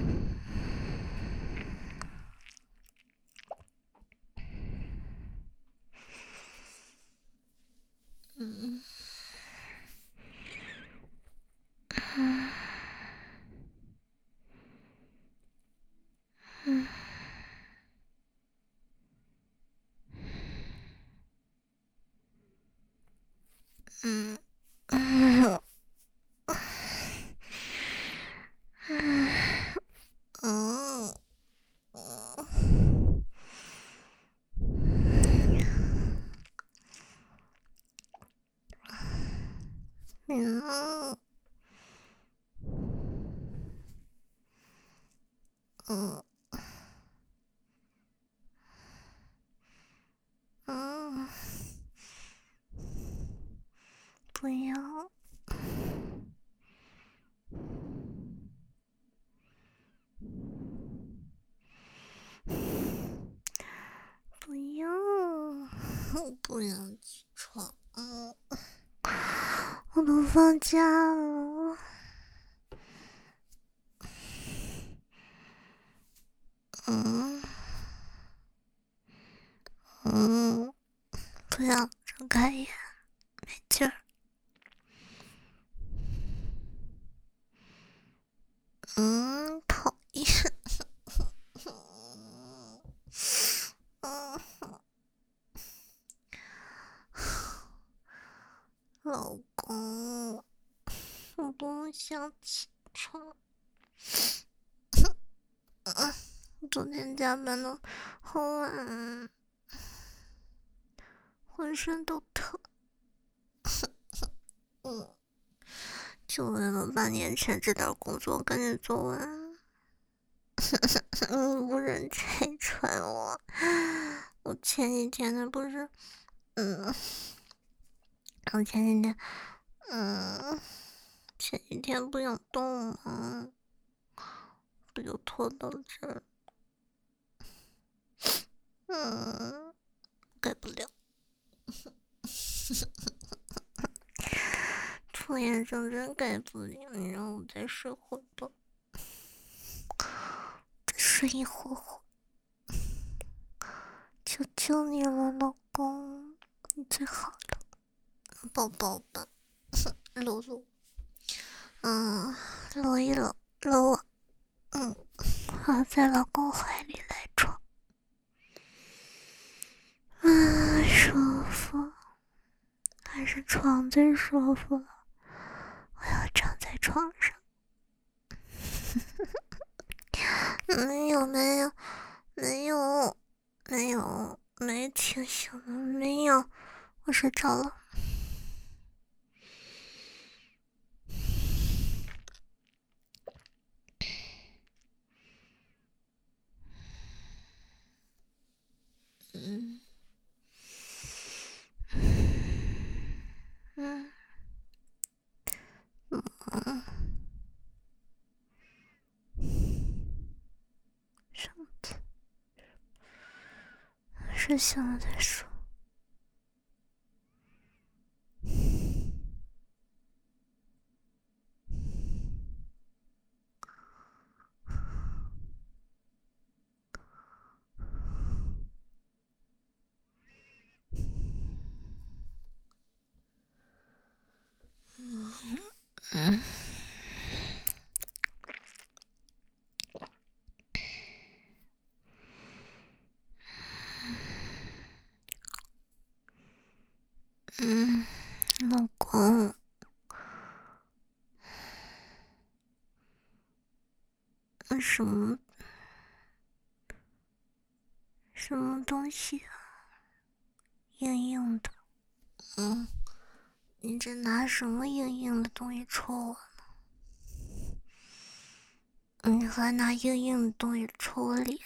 不要，不要，不要起床，我都放假了。不要睁开眼，没劲儿。讨厌。老公，我不想起床。昨天加班的好晚，浑身都疼。就为了半年前这点工作赶紧做完。不忍拆穿我。我前几天的不是，我前几天不想动吗？不就拖到这儿？改不了。拖延症真改不了，你让我再睡会吧。再睡一会儿。求求你了，老公，你最好了，抱抱吧，搂搂，搂一搂，搂我，我在老公怀里来床，舒服，还是床最舒服了，我要躺在床上。没清醒了，没有，我睡着了。睡醒了再说。老公，什么东西啊？硬硬的。你这拿什么硬硬的东西戳我呢？你还拿硬硬的东西戳我脸？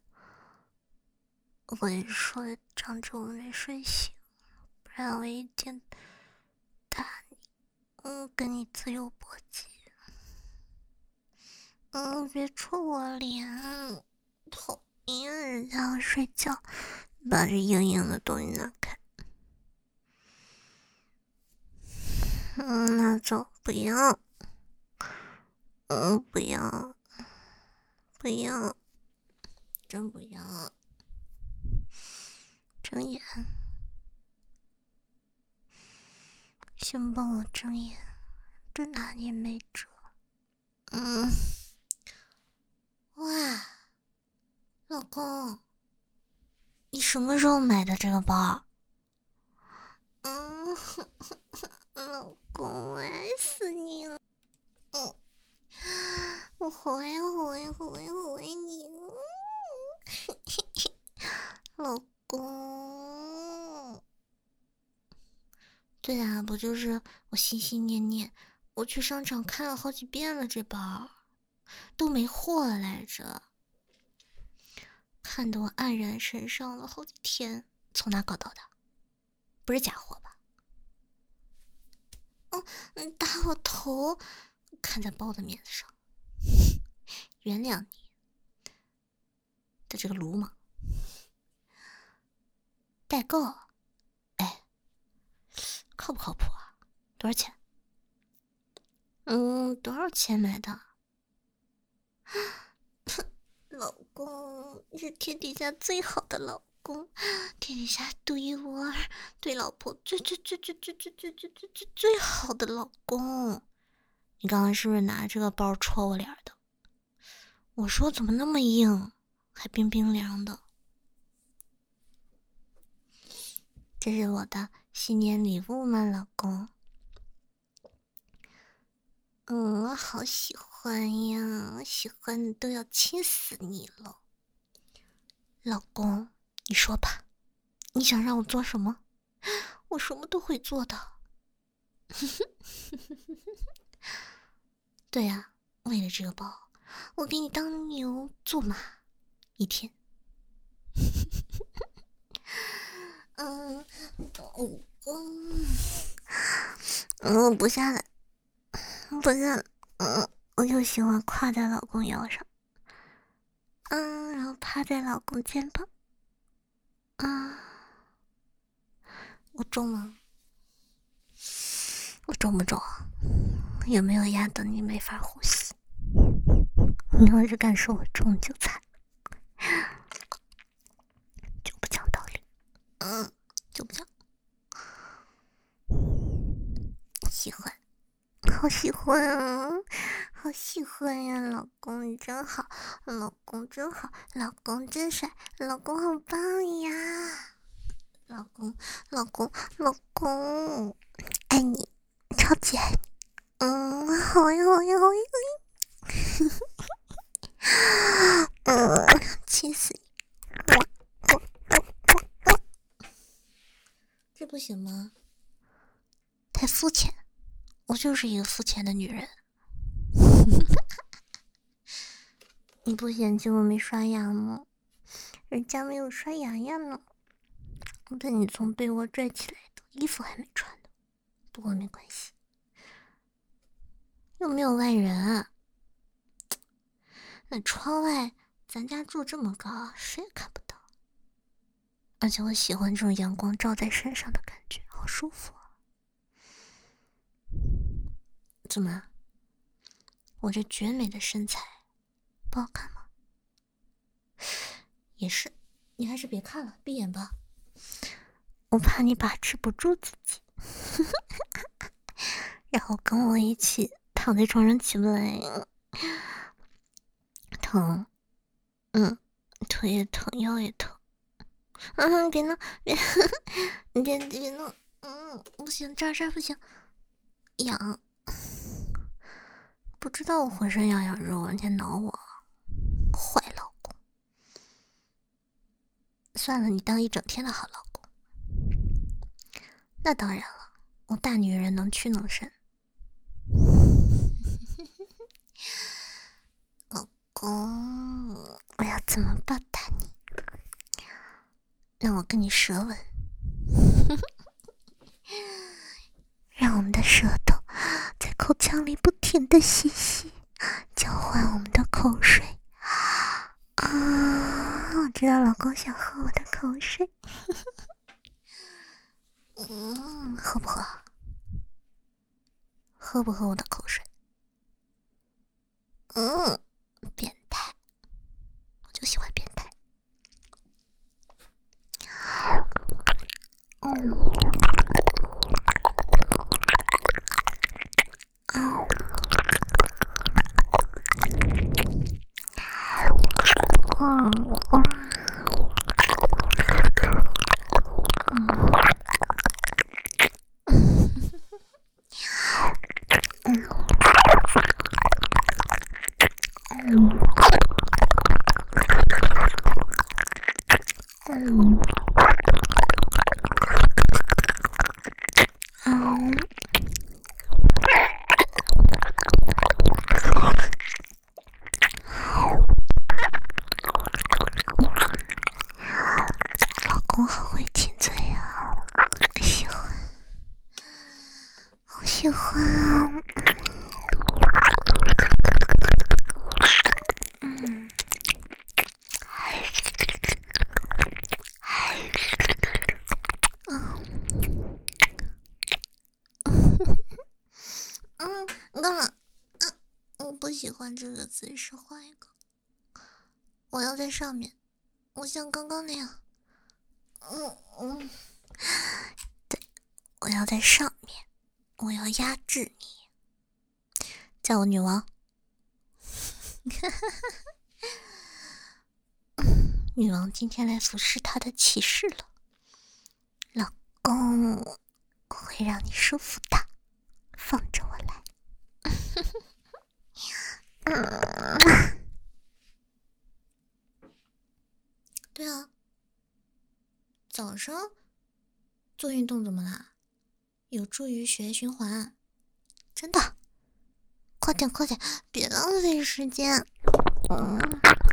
我跟你说，张着我没睡醒，不然我一定打你。跟你自由搏击。别戳我脸，讨厌！人家要睡觉，把这硬硬的东西拿开。拿走，不要。不要。 不要，真不要。睁眼，先帮我睁眼，这拿捏没辙。哇，老公，你什么时候买的这个包？老公，我爱死你了。我好爱你，老公。对啊，不就是我心心念念，我去商场看了好几遍了，这包都没货了来着，看得我黯然神伤了好几天。从哪搞到的？不是假货吧？打我头，看在包的面子上，原谅你的这个鲁莽。代购，哎，靠不靠谱啊？多少钱？多少钱买的？老公，你是天底下最好的老公，天底下独一无二，对老婆最好的老公。你刚刚是不是拿这个包戳我脸的？我说怎么那么硬，还冰冰凉的。这是我的新年礼物吗，老公？我好喜欢呀，我喜欢的都要亲死你了。老公，你说吧，你想让我做什么？我什么都会做的。对呀，为了这个包，我给你当牛做马一天。不下来，不下来。我就喜欢跨在老公腰上，然后趴在老公肩膀。我重吗？我重不重？有没有压得你没法呼吸？你要是敢说我重就惨，就不讲道理。就不讲。喜欢，好喜欢啊，好喜欢呀！老公你真好，老公真好，老公真帅，老公好棒呀！老公，老公，爱你，超级爱你。好呀，好呀，好呀，气死你！这不行吗？太肤浅，我就是一个肤浅的女人。你不嫌弃我没刷牙吗？人家没有刷牙呀呢，我被你从被窝拽起来的，衣服还没穿呢。不过没关系，又没有外人啊。那窗外，咱家住这么高，谁也看不到。而且我喜欢这种阳光照在身上的感觉，好舒服啊。怎么？我这绝美的身材不好看吗？也是，你还是别看了，闭眼吧。我怕你把持不住自己，然后跟我一起躺在床上起不来，疼，腿也疼，腰也疼。别弄，别弄，不行，这不行，痒。不知道我浑身痒痒肉，人家挠我，坏老公。算了，你当一整天的好老公。那当然了，我大女人能屈能伸。老公，我要怎么报答你？让我跟你舌吻，让我们的舌头在口腔里不停的吸吸，交换我们的口水。我知道老公想喝我的口水。喝不喝？喝不喝我的口水？变态。 喜欢啊。干嘛？我不喜欢这个姿势，换一个。我要在上面，我像刚刚那样。对，我要在上面，我要压制你，叫我女王。女王今天来服侍她的骑士了，老公，我会让你舒服的，放着我来。对啊，早上做运动怎么啦？有助于血液循环，真的。快点快点，别浪费时间。